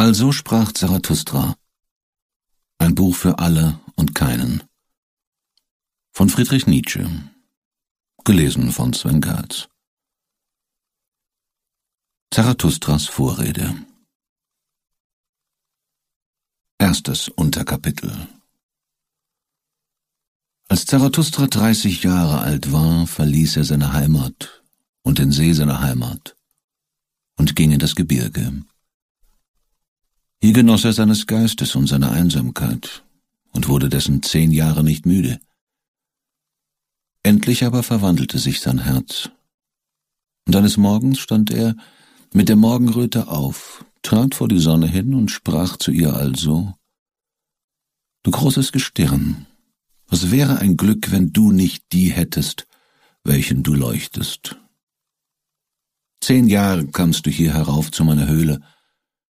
Also sprach Zarathustra. Ein Buch für alle und keinen. Von Friedrich Nietzsche. Gelesen von Sven Gatz. Zarathustras Vorrede. Erstes Unterkapitel. Als Zarathustra 30 Jahre alt war, verließ er seine Heimat und den See seiner Heimat und ging in das Gebirge. Hier genoss er seines Geistes und seiner Einsamkeit und wurde dessen 10 Jahre nicht müde. Endlich aber verwandelte sich sein Herz, und eines Morgens stand er mit der Morgenröte auf, trat vor die Sonne hin und sprach zu ihr also: »Du großes Gestirn, was wäre ein Glück, wenn du nicht die hättest, welchen du leuchtest. 10 Jahre kamst du hier herauf zu meiner Höhle,